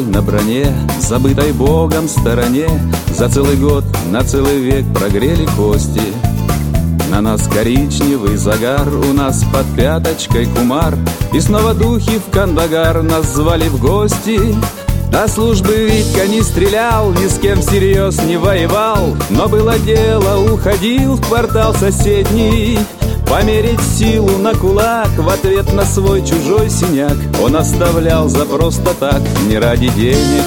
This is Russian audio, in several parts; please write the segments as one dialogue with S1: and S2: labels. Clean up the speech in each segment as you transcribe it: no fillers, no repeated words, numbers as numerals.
S1: на броне, забытой Богом стороне, за целый год, на целый век прогрели кости. На нас коричневый загар, у нас под пяточкой кумар, и снова духи в Кандагар нас звали в гости. До службы Витька не стрелял, ни с кем всерьез не воевал, но было дело, уходил в квартал соседний. Померить силу на кулак в ответ на свой чужой синяк он оставлял за просто так, не ради денег.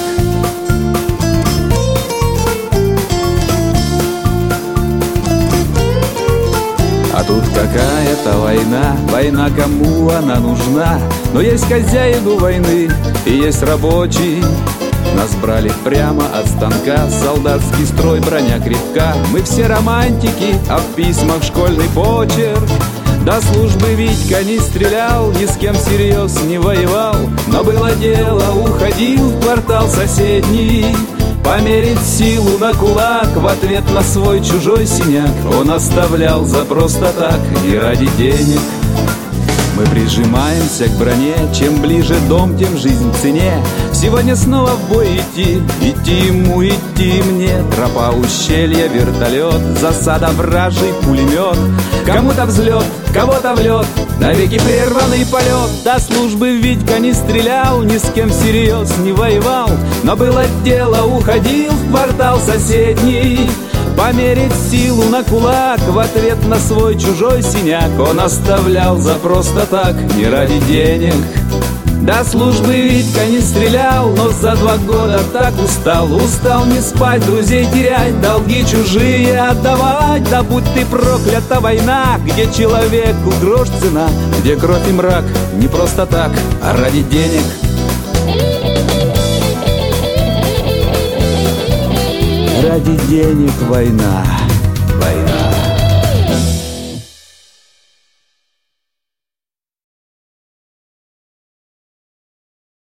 S1: А тут какая-то война, война кому она нужна? Но есть хозяину войны и есть рабочий. Нас брали прямо от станка, солдатский строй, броня крепка. Мы все романтики, а в письмах школьный почерк. До службы Витька не стрелял, ни с кем всерьез не воевал, но было дело, уходил в квартал соседний. Померить силу на кулак в ответ на свой чужой синяк он оставлял за просто так, не ради денег. Мы прижимаемся к броне, чем ближе дом, тем жизнь в цене. Сегодня снова в бой идти, идти ему, идти мне. Тропа, ущелья, вертолет, засада, вражий пулемет. Кому-то взлет, кого-то в лед, навеки прерванный полет. До службы Витька не стрелял, ни с кем всерьез не воевал, но было дело, уходил в квартал соседний. Померить силу на кулак в ответ на свой чужой синяк он оставлял за просто так, не ради денег. До службы Витька не стрелял, но за 2 года так устал. Устал не спать, друзей терять, долги чужие отдавать. Да будь ты проклята война, где человеку грош цена, где кровь и мрак не просто так, а ради денег. Ради денег война, война.